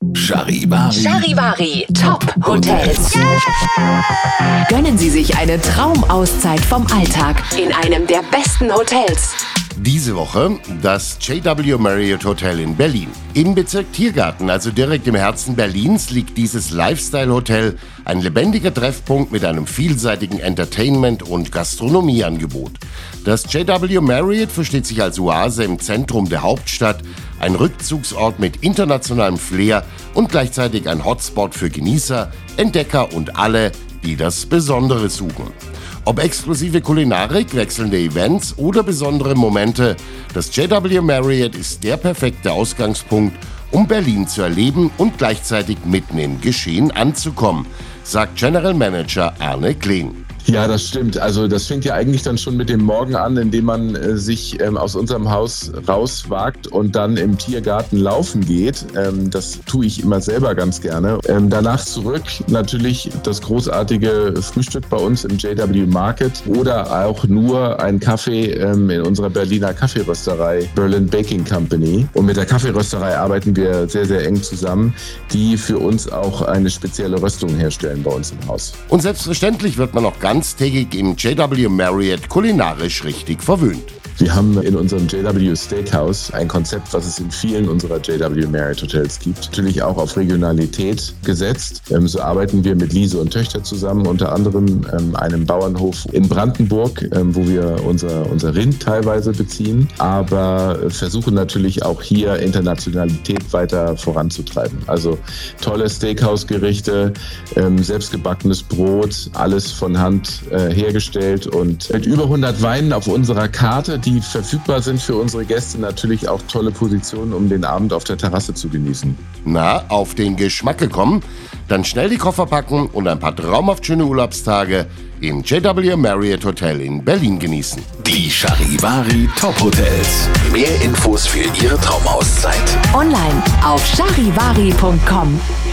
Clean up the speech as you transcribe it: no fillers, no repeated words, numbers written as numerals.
Charivari Top Hotels. Gönnen Sie sich eine Traumauszeit vom Alltag in einem der besten Hotels. Diese Woche das JW Marriott Hotel in Berlin. Im Bezirk Tiergarten, also direkt im Herzen Berlins, liegt dieses Lifestyle-Hotel, ein lebendiger Treffpunkt mit einem vielseitigen Entertainment- und Gastronomieangebot. Das JW Marriott versteht sich als Oase im Zentrum der Hauptstadt, ein Rückzugsort mit internationalem Flair und gleichzeitig ein Hotspot für Genießer, Entdecker und alle, die das Besondere suchen. Ob exklusive Kulinarik, wechselnde Events oder besondere Momente, das JW Marriott ist der perfekte Ausgangspunkt, um Berlin zu erleben und gleichzeitig mitten im Geschehen anzukommen, sagt General Manager Arne Kleen. Ja, das stimmt. Also das fängt ja eigentlich dann schon mit dem Morgen an, indem man sich aus unserem Haus rauswagt und dann im Tiergarten laufen geht. Das tue ich immer selber ganz gerne. Danach zurück natürlich das großartige Frühstück bei uns im JW Market oder auch nur ein Kaffee in unserer Berliner Kaffeerösterei Berlin Baking Company. Und mit der Kaffeerösterei arbeiten wir sehr, sehr eng zusammen, die für uns auch eine spezielle Röstung herstellen bei uns im Haus. Und selbstverständlich wird man auch ganztägig im JW Marriott kulinarisch richtig verwöhnt. Wir haben in unserem JW Steakhouse ein Konzept, was es in vielen unserer JW Marriott Hotels gibt, natürlich auch auf Regionalität gesetzt. So arbeiten wir mit Liese und Töchter zusammen, unter anderem einem Bauernhof in Brandenburg, wo wir unser Rind teilweise beziehen, aber versuchen natürlich auch hier Internationalität weiter voranzutreiben. Also tolle Steakhouse-Gerichte, selbstgebackenes Brot, alles von Hand hergestellt und mit über 100 Weinen auf unserer Karte, die verfügbar sind für unsere Gäste, natürlich auch tolle Positionen, um den Abend auf der Terrasse zu genießen. Na, auf den Geschmack gekommen? Dann schnell die Koffer packen und ein paar traumhaft schöne Urlaubstage im JW Marriott Hotel in Berlin genießen. Die Charivari Top Hotels. Mehr Infos für Ihre Traumauszeit Online auf charivari.com.